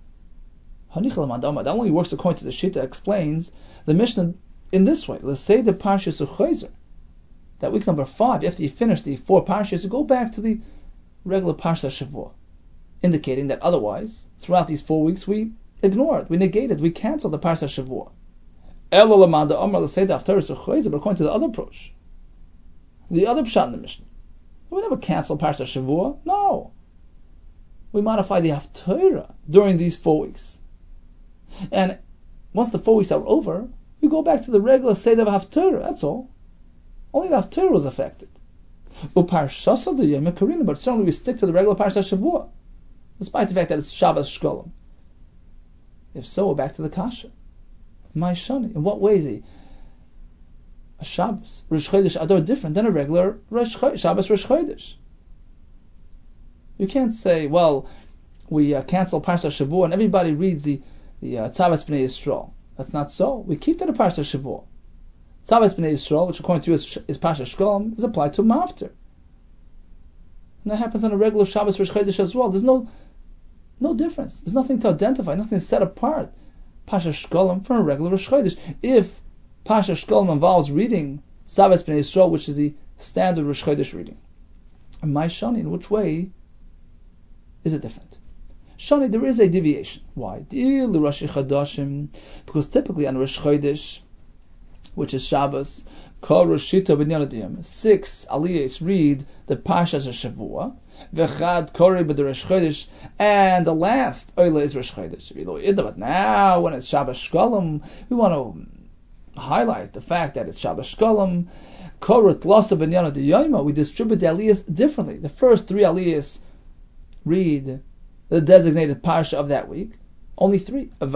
That only works according to the Shita explains the Mishnah in this way. Let's say the Parshas U'Chayzer. That week number 5, after you finish the 4 Parshas, you go back to the regular Parsha Shavua, indicating that otherwise, throughout these 4 weeks, we ignore it, we negate it, we cancel the Parsha Shavua. But according to the other approach, the other pshat in the Mishnah, we never cancel Parsha Shavua. No. We modify the Haftarah during these 4 weeks. And once the 4 weeks are over, we go back to the regular Seder of Haftarah. That's all. Only the Haftarah was affected. But certainly we stick to the regular Parsha Shavua, despite the fact that it's Shabbos Shkolim. If so, we're back to the Kasha. My Shani. In what way is a Shabbos Rosh Chodesh Adar different than a regular Shabbos Rosh Chodesh? You can't say, well, we cancel Parsha Shavua and everybody reads the Tzaves B'nai Yisrael. That's not so. We keep to the Parsha Shavua. Tzaves B'nai Yisrael, which according to you is Parsha Shkolim, is applied to Mafter. And that happens on a regular Shabbos Rosh Chodesh as well. There's no difference. There's nothing to identify, nothing to set apart Parsha Shkolim from a regular Rosh Chodesh. If Parsha Shkolim involves reading Tzaves B'nai Yisrael, which is the standard Rosh Chodesh reading. And my Shani, in which way is it different? Shani, there is a deviation. Why? Because typically on Rosh Chodesh, which is Shabbos, 6 aliyahs read the Parshas HaShavua, v'chad kori b'd Rosh Chodesh, and the last oila is Rosh Chodesh. But now, when it's Shabbos Shkolim, we want to highlight the fact that it's Shabbos Shkolim. We distribute the aliyahs differently. The first 3 aliyahs read the designated parsha of that week. Only 3. And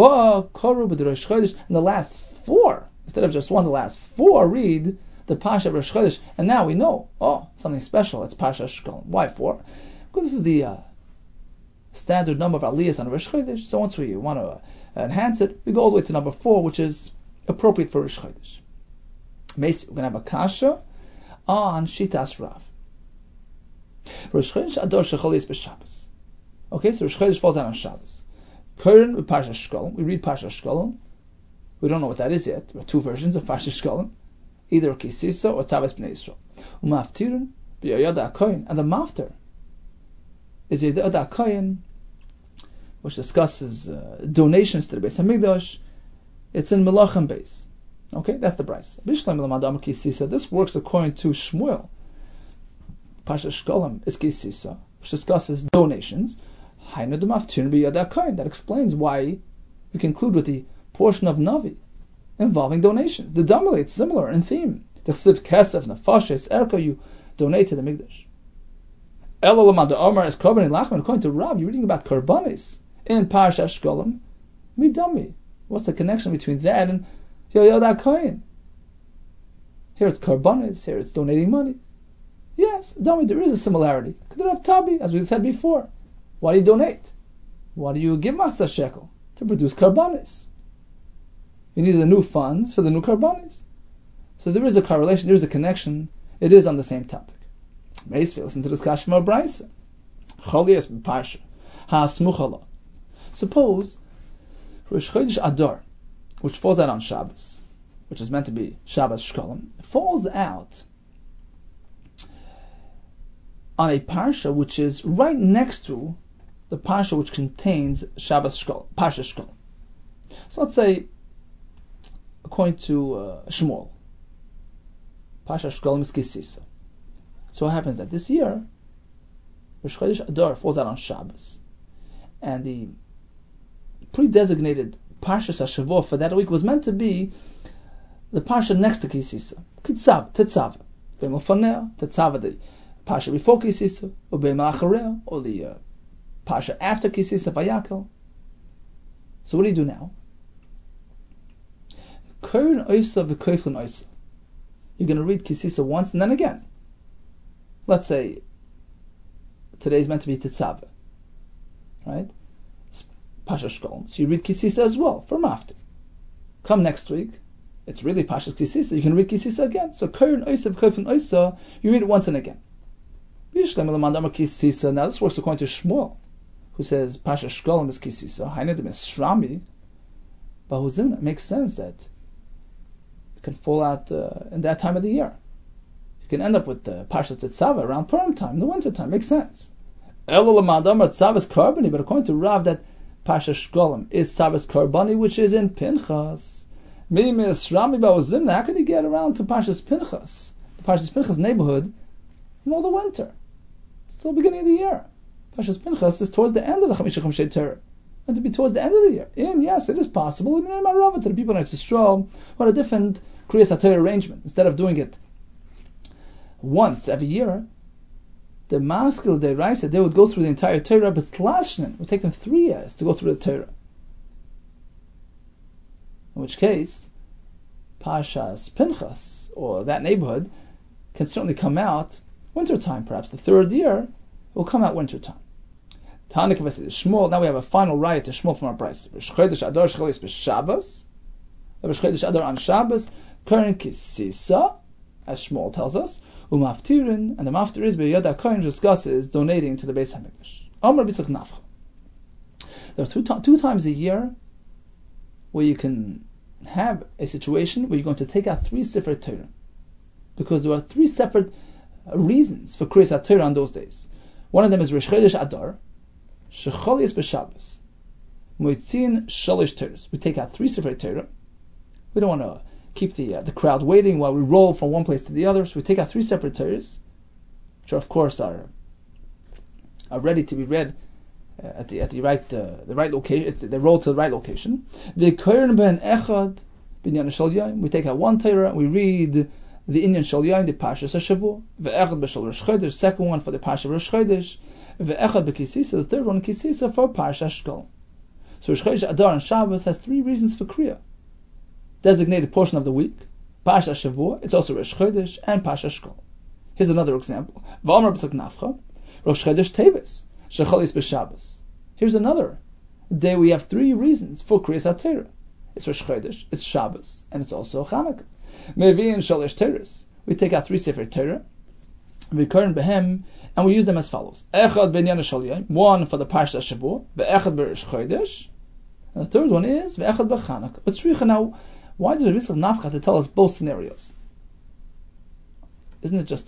the last 4, instead of just 1, the last 4 read the parsha of Rosh Chodesh. And now we know, something special, it's Parsha Shkolim. Why 4? Because this is the standard number of aliyahs on Rosh Chodesh. So once we want to enhance it, we go all the way to number 4, which is appropriate for Rosh Chodesh. We're going to have a kasha on Shitas Rav. Rosh Chodesh Adar Shechol is b'Shabbos. Okay, so Rosh Chodesh falls out on Shabbos. Keren with Parsha Shkolim. We read Parsha Shkolim. We don't know what that is yet. There are 2 versions of Parsha Shkolim, either Kisisa or Tzaves B'nai Yisrael. Umaftirin b'Yoyada HaKoyin, and the Mafter is Yoyada HaKoyin, which discusses donations to the Beis Hamikdash. It's in Melachim Beis. Okay, that's the Bryce. This works according to Shmuel. Parsha Shkolim is Kisisa, which discusses donations. That explains why we conclude with the portion of Navi involving donations. The Damali, it's similar in theme. The Chsiv Kesef, Nefashes, Erka, you donate to the Mikdash. Elalamada Omar is Korban Lachman. According to Rav, you're reading about Korbanis in Parsha Shkolim. Midami. What's the connection between that and Yoyada Kohen? Here it's Korbanis, here it's donating money. Yes, Dami, there is a similarity. Rav Tabi, as we said before. Why do you donate? Why do you give matzah shekel? To produce Korbanis. You need the new funds for the new Korbanis. So there is a correlation, there is a connection. It is on the same topic. Listen to this Kashmir Braisa. Cholias Parsha. Ha-smuchala. Suppose Rosh Chodesh Adar, which falls out on Shabbos, which is meant to be Shabbos Shkolim, falls out on a Parsha which is right next to the Parsha which contains Shabbos Shkolim, Parsha Shkolim. So let's say, according to Shmuel, Parsha Shkolim is Kisisa. So what happens that this year, Rosh Chodesh Adar falls out on Shabbos, and the pre-designated Parshas HaShavua for that week was meant to be the Parsha next to Kisisa, Tetzaveh, Tetzaveh, the Parsha before Kisisa, or Be'malachareh, or the Parsha after Kisisa, Vayakel. So what do you do now? Kern Oisa v'Koiflin Oisa. You're going to read Kisisa once and then again. Let's say today is meant to be Tetzaveh, right? It's Pasha Shkolim. So you read Kisisa as well for Mafti. Come next week, it's really Pasha Kisisa. You can read Kisisa again. So Kern Oisa v'Koiflin Oisa, you read it once and again. Now this works according to Shmuel, who says Pasha Shkolim is Kisisa. Hainadim is Shrami. But Huzimna, it makes sense that it can fall out in that time of the year. You can end up with Parsha Tetzaveh around Purim time, in the winter time. Makes sense. But according to Rav, that Parsha Shkolim is Tzavas Karbani, which is in Pinchas. How can you get around to Parshas Pinchas? The Parshas Pinchas neighborhood in all the winter. It's still beginning of the year. Parshas Pinchas is towards the end of the Chamisha Chomshei Torah. And to be towards the end of the year. And yes, it is possible. Even in Marava, to the people in Eretz Yisrael, what a different Kriyas HaTorah arrangement. Instead of doing it once every year, the Maskil, the Raisa, they would go through the entire Torah, but Tlashnin would take them 3 years to go through the Torah. In which case, Parshas Pinchas, or that neighborhood, can certainly come out wintertime, perhaps the 3rd year, will come out wintertime. Tanik Shmuel. Now we have a final riot to Shmuel from our price. Rosh Chodesh Adar Shcholis b'Shabbos. Rosh Chodesh Adar on Shabbos. Karen Kisisa, as Shmuel tells us. Umaftirin, and the maftir is B'Yada Kohen discusses donating to the Beis Hamikdash. Amar B'Tzak Nafcha. There are two times a year where you can have a situation where you're going to take out 3 Sefer Torah, because there are 3 separate reasons for Kriyas HaTorah on those days. One of them is Rosh Chodesh Adar. Shecholias b'Shabbos, Moitzin Shalish Torahs. We take out 3 Sefer Torah. We don't want to keep the crowd waiting while we roll from one place to the other. So we take out 3 separate Torahs, which of course are ready to be read at the right location. They roll to the right location. V'Kohen ben Echad b'Inyan Shel Yom. We take out 1 Torah. We read the Inyan Shel Yom, the Parshas HaShavua. V'Echad b'Shel Rosh Chodesh. Second one for the Parsha Rosh Chodesh. Ve'echad b'Kisisa, the 3rd one Kisisa for Parsha Shkolim. So Rosh Chodesh Adar and Shabbos has 3 reasons for Kriya. Designated portion of the week, Parsha Shavua, it's also Rosh Chodesh and Parsha Shkolim. Here's another example. V'Amar B'Tzak Nafcha, Rosh Chodesh Teves, Shecholis b'Shabbos. Here's another day we have 3 reasons for Kriyas HaTorah. It's Rosh Chodesh, it's Shabbos, and it's also Chanukah. Mevi'in Shalosh Torahs. We take out 3 Sefer Torah, V'Kohen Behem, and we use them as follows. Echad b'Inyan Shel Yom, 1 for the Parsha Shavua, Ve'echad b'Rosh Chodesh, and the 3rd one is Ve'echad b'Chanukah. But Tzricha, now, why does Rebbe Nafcha have to tell us both scenarios? Isn't it just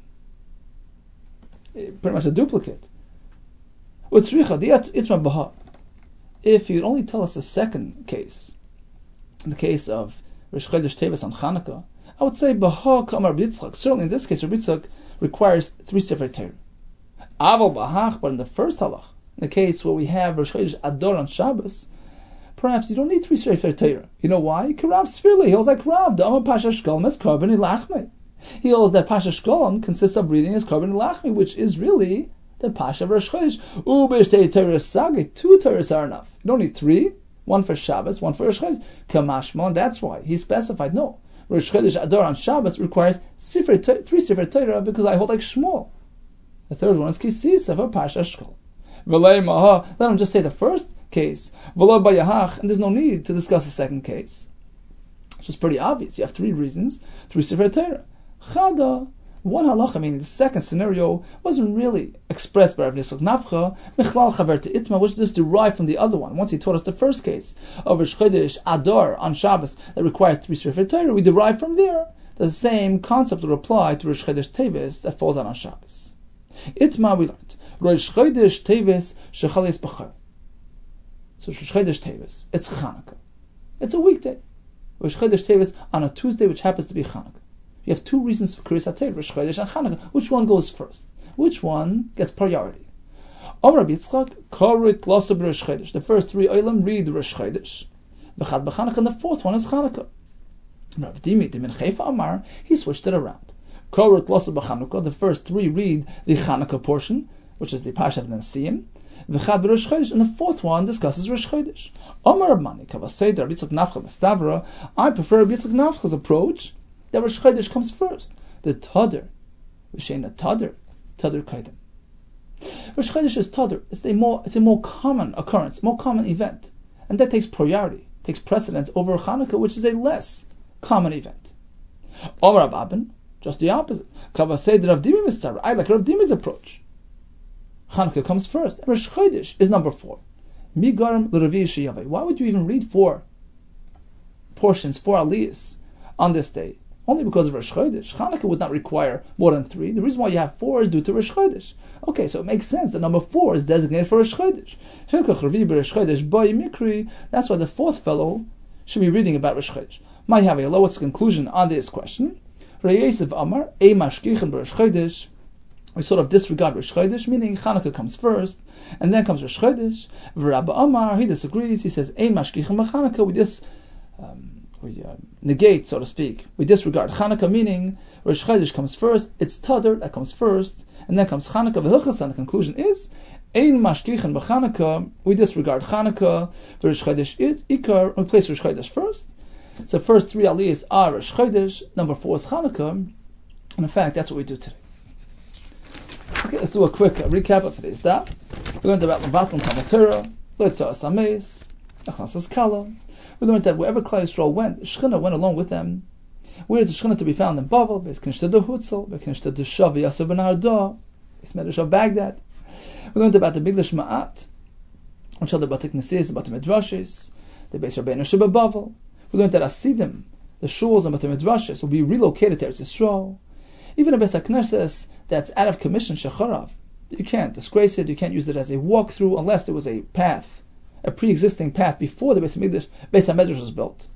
pretty much a duplicate? Tzricha, the Itma Baha. If you'd only tell us the second case, in the case of Rosh Chodesh Teves on Chanukah, I would say Baha Kamar B'Yitzchak. Certainly in this case, Rebbe Yitzchak requires 3 Sefer Torah. Aval Bahach, but in the first halach, in the case where we have Rosh Chodesh Adar on Shabbos, perhaps you don't need 3 Sefer Torah. You know why? Karav Sfirli. He holds like Rav. The Amar Pasha Shkolim is Korban Lachmi. He holds that Pasha Shkolim consists of reading as Korban Lachmi, which is really the Pasha of Rosh Chodesh. Ubishtei Torah Sagi, 2 Torahs are enough. You don't need 3, one for Shabbos, one for Rosh Chodesh. Kamashma, and that's why he specified, no, Rosh Chodesh Adar on Shabbos requires 3 Sefer Torah because I hold like Shmuel. The third one is Kisisa for Pasha Shkol. Let him just say the first case. And there's no need to discuss the second case. It's just pretty obvious. You have 3 reasons, 3 Sefer Torah. Chada, one halacha, meaning the second scenario, wasn't really expressed by Rav Yitzchak Nafcha, Michlal Chaver to Itma, which is derived from the other one. Once he taught us the first case of Rosh Chodesh Adar on Shabbos that requires 3 Sefer Torah, we derive from there the same concept would apply to Rosh Chodesh Teves that falls out on Shabbos. Itma we learned. Rosh Chodesh Teves Shechalis B'char. So Rosh Chodesh Teves, it's Chanukah. It's a weekday. Rosh Chodesh Teves on a Tuesday, which happens to be Chanukah. You have 2 reasons for Kriyas HaTorah, Rosh Chodesh and Chanukah. Which one goes first? Which one gets priority? Amar Rabbi Yitzchak, Korit Losab Rosh Chodesh. The first 3 Olam read Rosh Chodesh. B'chad B'Chanukah, and the 4th one is Chanukah. Rav Dimi, the Min Chayfa Amar, he switched it around. Korit Losab B'Chanukah, the first 3 read the Chanukah portion, which is the Pasha of Nesiim. V'chad Rosh Chodesh, and the 4th one discusses Rosh Chodesh. Amar Rabmani, Kavasei, Rabbi Yitzchak Nafcha V'Stavra, I prefer Rabbi Yitzchak Nafcha's approach, that Rosh Chodesh comes first. The Tadr, V'sheina Tadr Kaidem. Rosh Chodesh is Tadr. It's a more common occurrence, more common event, and that takes priority, takes precedence over Chanukah, which is a less common event. Omar Abban, just the opposite. Kavasei Rav Dimi V'Stavra. I like Rav Dimi's approach. Chanukah comes first. Rosh Chodesh is number 4. Migarim l'Ravi Sheyaveh. Why would you even read 4 portions, 4 aliyahs on this day? Only because of Rosh Chodesh. Chanukah would not require more than 3. The reason why you have 4 is due to Rosh Chodesh. Okay, so it makes sense that number 4 is designated for Rosh Chodesh. That's why the 4th fellow should be reading about Rosh Chodesh. Might have a lowest conclusion on this question. Amar, we sort of disregard Rosh Chodesh, meaning Chanukah comes first, and then comes Rosh Chodesh. Rabbi Amar, he disagrees. He says, Ein mashkichem b'Chanukah. We negate, so to speak. We disregard Chanukah, meaning Rosh Chodesh comes first, it's Tadr that comes first, and then comes Chanukah. The conclusion is, Ein mashkichem b'Chanukah, we disregard Chanukah, the Rosh Chodesh Ikar, we place Rosh Chodesh first. So first 3 aliyahs are Rosh Chodesh, number 4 is Chanukah, and in fact, that's what we do today. Okay, let's do a quick recap of today's daf. We learned about Levatlan Talmud Torah, Leitzah Asameis, Achnasas Kala. We learned that wherever Klal Yisrael went, Shechina went along with them. Where is the Shechina to be found? In Bavel, Beis Knesset Hutzel, Beis Knesset Shav Yasser Ben Arda, Beis Medrash of Baghdad. We learned about the Biglash Ma'at, which are the Bate Knesses, the Bate Midrashes, the Beis Rabbeinu Sheba Bavel. We learned that Asidim, the shuls and Bate Midrashes, will be relocated to Eretz Yisrael. Even a Beis HaKnesses that's out of commission, Shecharav, you can't disgrace it, you can't use it as a walkthrough unless there was a path, a pre-existing path before the Beis HaMedrash was built.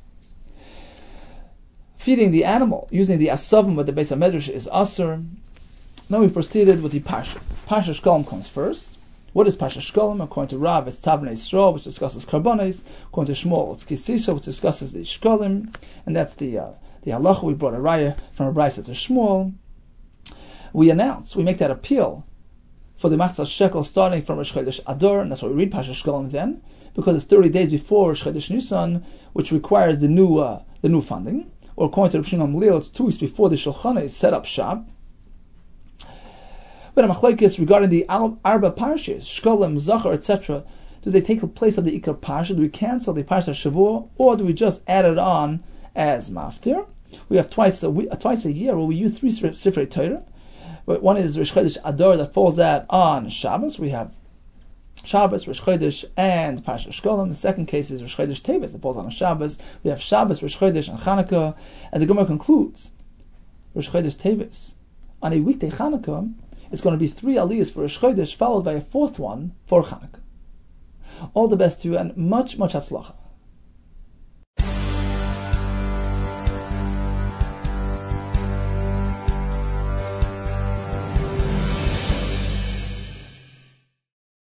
Feeding the animal using the asavim with the Beis HaMedrash is asur. Now we proceeded with the Pashas. Pasha Shkolim comes first. What is Pasha Shkolim? According to Rav, it's Tavnei Yisrael, which discusses Karbonis. According to Shmuel, it's Kisisha, which discusses the Shkolim, and that's the halacha. We brought a raya from a brayso to Shmuel. We make that appeal for the Machzas Shekel starting from Rosh Chodesh Adar, and that's why we read Pasha Shkolim then, because it's 30 days before Rosh Chodesh Nisan, which requires the new funding. Or according to Rav Shimon Gamliel, it's 2 weeks before the Shulchan is set up shop. But a machlokes regarding the Arba Parshas, Shkolim, Zachar, etc., do they take the place of the Ikar Parsha? Do we cancel the Parsha Shavuot, or do we just add it on as Maftir? We have twice a year where we use 3 Sifrei Torah. One is Rosh Chodesh Adar that falls out on Shabbos. We have Shabbos, Rosh Chodesh, and Parsha Shkolim. The second case is Rosh Chodesh Teves that falls on Shabbos. We have Shabbos, Rosh Chodesh, and Chanukah. And the Gemara concludes Rosh Chodesh Teves on a weekday Chanukah. It's going to be 3 aliyahs for Rosh Chodesh, followed by a 4th one for Chanukah. All the best to you, and much, much hatzlacha.